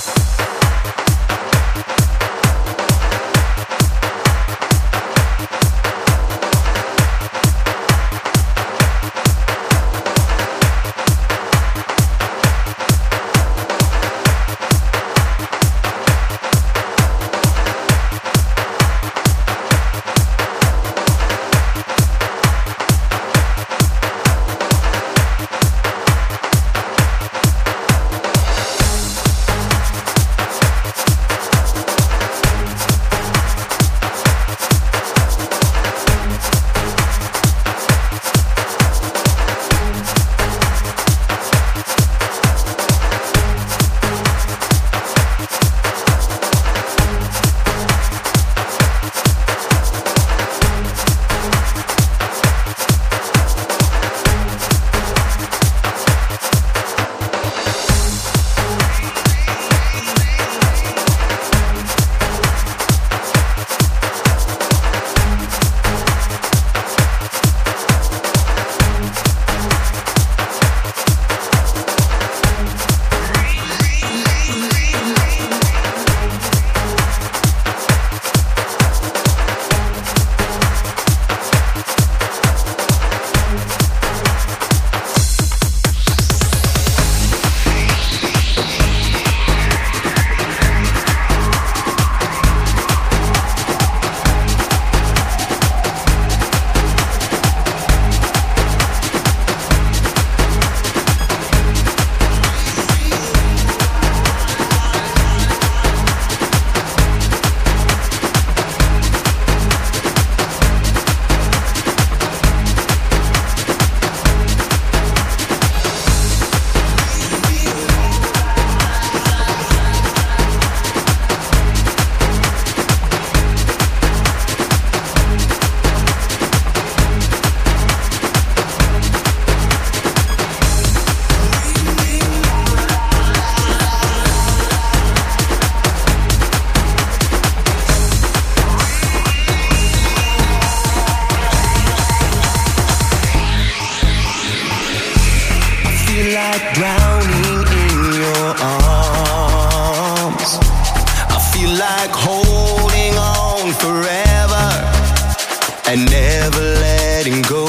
and never letting go.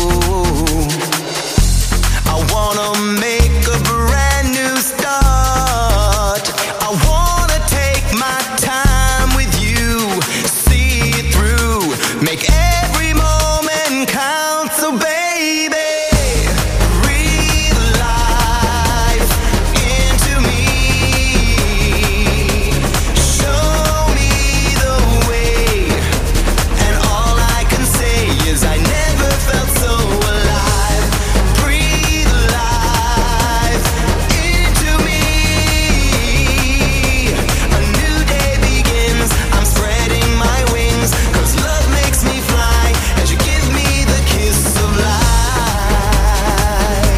I wanna make a brand new start. I wanna take my time with you, see it through, make every moment count. So baby, breathe life into me, show me the way, and all I can say is I never felt so alive. Breathe life into me, a new day begins, I'm spreading my wings, 'cause love makes me fly as you give me the kiss of life.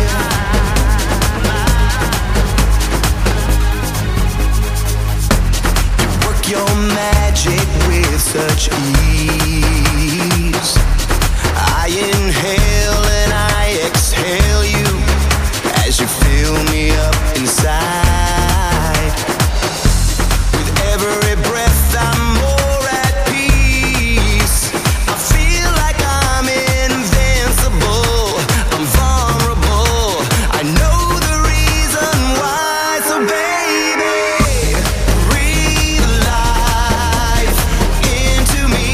You work your magic with such ease. I inhale and I exhale you as you fill me up inside. With every breath I'm more at peace. I feel like I'm invincible, I'm vulnerable, I know the reason why. So baby, breathe life into me,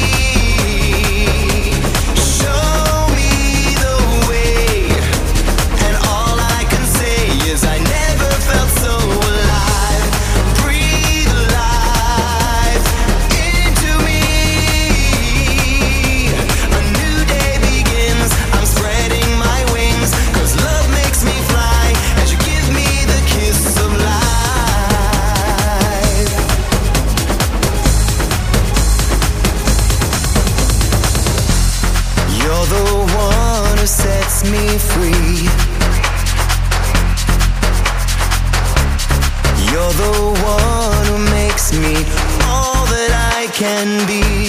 show me the way, and all I can say is I never felt so alive. Breathe life into me, a new day begins, I'm spreading my wings, 'cause love makes me fly as you give me the kiss of life. You're the one who sets me free. You're the one who makes me all that I can be.